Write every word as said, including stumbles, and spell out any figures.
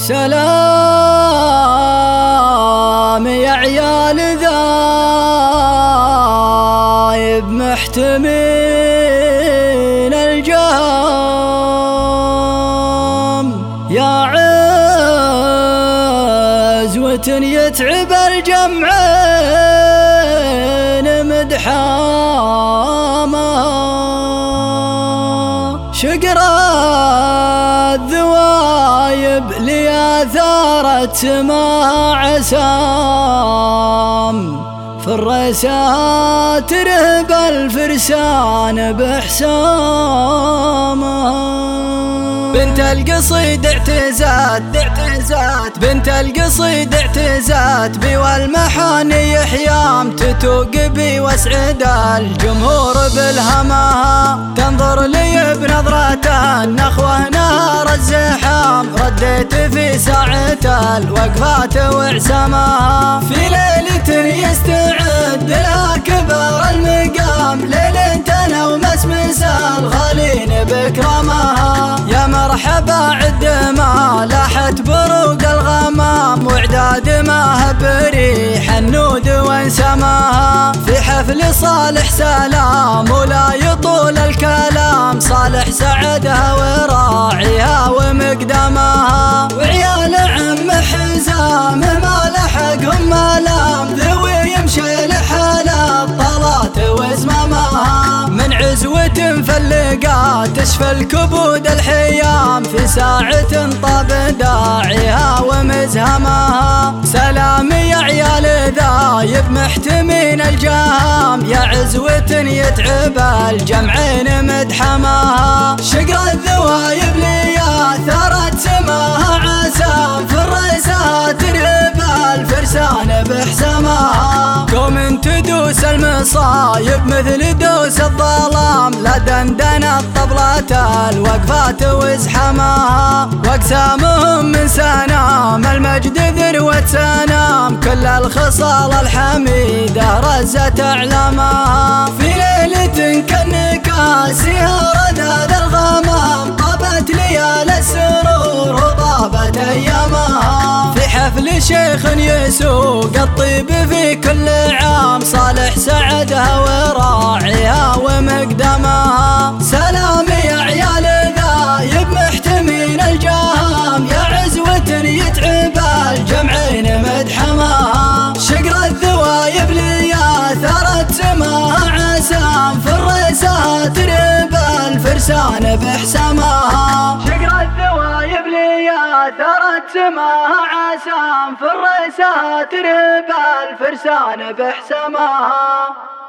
سلام يا عيال ذايب محتمين الجام، يا عزوة يتعب الجمعين مدحاما، شقر الذوايب لآثارت سماع عسام، في الرسات ترهب الفرسان بحسامها. بنت القصيد اعتزات اعتزات بنت القصيد اعتزات بي والمحاني يحيام، تتوق بي واسعد الجمهور بالهمها، تنظر لي بنظرة النخوة نار الزحام، رديت في ساعة الوقفات وعسامها، في ليلة يستعد لها كبر المقام، ليلة انا ومسمس الغالين بكرامها، يا مرحبا عد ما لاحت بروق الغمام، واعداد ما بريح النود وانسماها، في حفل صالح سلام ولا يطول الكلام، صالح سعدها وراعيها ومقدمها، وعيال عم حزام ما لحقهم ملام، ذوي يمشي لحاله الطلات وزمامها، من عزوة فلقات تشفى الكبود الحيام، في ساعة طاب داعيها ومزهمها، سلام يا عيال ذايب محتمين الجام، يا عزوة يتعب الجمعين مدحمها، شقر الذوايب ليا ثارت سماها عسام، في الرسات ترهب الفرسان بحسامها، قوم تدوس المصايب مثل دوس الظلام، لا دندن الطبلة الوقفات وازحمها، واقسامهم من سنام المجد ذروة سنام، كل الخصال الحميدة رزت اعلامها، في ليلة كالنكاسها رذاذ الغمام، طابت ليال السرور وطابت ايامها، في حفل شيخ يسوق الطيب في كل عام، صالح سعدها وراعيها ومقدمها، سلام يا عيال ذايب محتمين الجام، يا عزوة يتعب الجمعين مدحمها، شقر الذوايب ليا ثارت سماها عسام، في الرسات ترهب الفرسان بحسامها، شقر الذوايب ليا ثارت سماها عسام، في الرسات ترهب الفرسان بحسامها.